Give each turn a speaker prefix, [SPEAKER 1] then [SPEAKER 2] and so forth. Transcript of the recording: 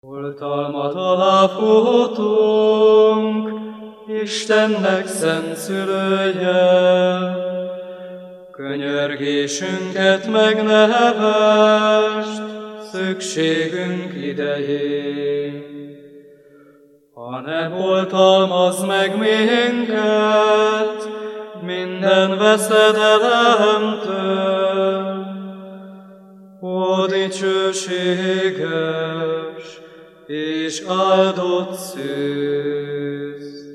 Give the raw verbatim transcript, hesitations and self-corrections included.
[SPEAKER 1] Oltalmat alá futunk, Istennek szent szülője, könyörgésünket megnehevest, szükségünk idején. Ha nem oltalmaz meg minket minden veszedelemtől, ó dicsőséges és áldott szűz!